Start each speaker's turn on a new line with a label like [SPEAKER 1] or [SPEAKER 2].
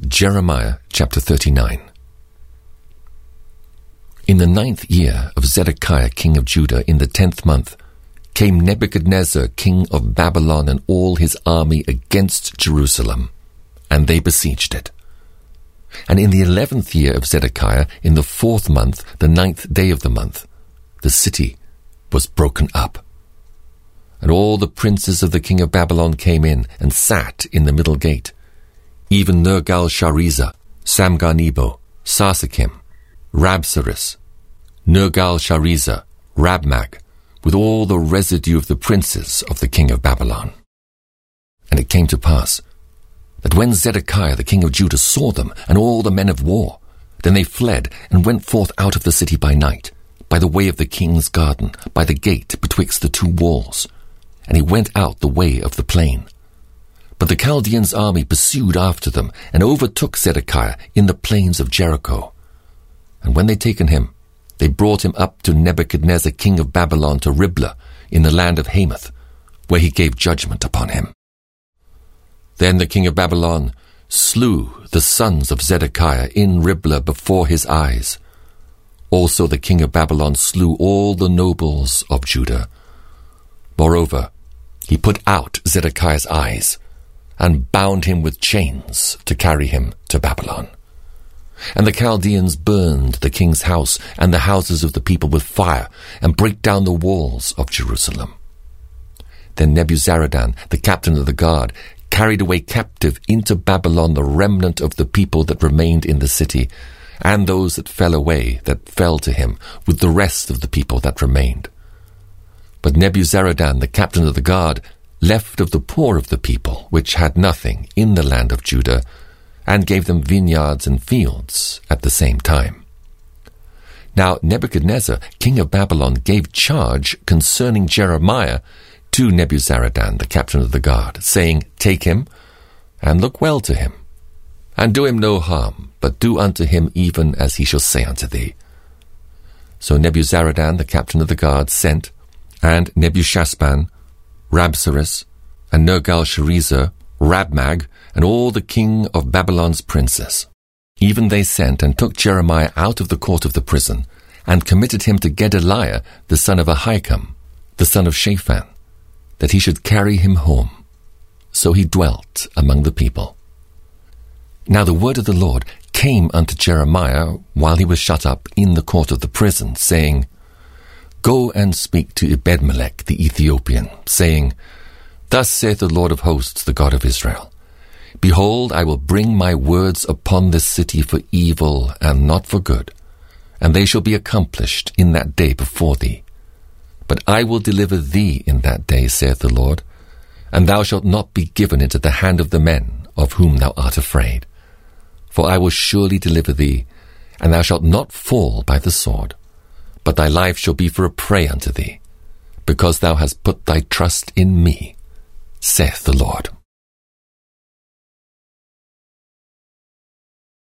[SPEAKER 1] Jeremiah chapter 39. In the 9th year of Zedekiah king of Judah, in the 10th month, came Nebuchadnezzar king of Babylon and all his army against Jerusalem, and they besieged it. And in the 11th year of Zedekiah, in the 4th month, the 9th day of the month, the city was broken up. And all the princes of the king of Babylon came in and sat in the middle gate, even Nergal-Sharezer, Samgar-Nebo, Sarsekim, Rabsaris, Nergal-Sharezer, Rabmag, with all the residue of the princes of the king of Babylon. And it came to pass that when Zedekiah the king of Judah saw them and all the men of war, then they fled and went forth out of the city by night, by the way of the king's garden, by the gate betwixt the two walls, and he went out the way of the plain. But the Chaldeans' army pursued after them, and overtook Zedekiah in the plains of Jericho. And when they taken him, they brought him up to Nebuchadnezzar king of Babylon to Riblah, in the land of Hamath, where he gave judgment upon him. Then the king of Babylon slew the sons of Zedekiah in Riblah before his eyes. Also the king of Babylon slew all the nobles of Judah. Moreover, he put out Zedekiah's eyes, and bound him with chains to carry him to Babylon. And the Chaldeans burned the king's house and the houses of the people with fire, and brake down the walls of Jerusalem. Then Nebuzaradan, the captain of the guard, carried away captive into Babylon the remnant of the people that remained in the city, and those that fell away, that fell to him, with the rest of the people that remained. But Nebuzaradan, the captain of the guard, left of the poor of the people, which had nothing, in the land of Judah, and gave them vineyards and fields at the same time. Now Nebuchadnezzar, king of Babylon, gave charge concerning Jeremiah to Nebuzaradan, the captain of the guard, saying, Take him, and look well to him, and do him no harm, but do unto him even as he shall say unto thee. So Nebuzaradan, the captain of the guard, sent, and Nebushazban, Rabsaris, and Nergal-Sharezer, Rabmag, and all the king of Babylon's princes. Even they sent and took Jeremiah out of the court of the prison, and committed him to Gedaliah, the son of Ahikam, the son of Shaphan, that he should carry him home. So he dwelt among the people. Now the word of the Lord came unto Jeremiah while he was shut up in the court of the prison, saying, Go and speak to Ebed-melech the Ethiopian, saying, Thus saith the Lord of hosts, the God of Israel, Behold, I will bring my words upon this city for evil and not for good, and they shall be accomplished in that day before thee. But I will deliver thee in that day, saith the Lord, and thou shalt not be given into the hand of the men of whom thou art afraid. For I will surely deliver thee, and thou shalt not fall by the sword, but thy life shall be for a prey unto thee, because thou hast put thy trust in me, saith the Lord.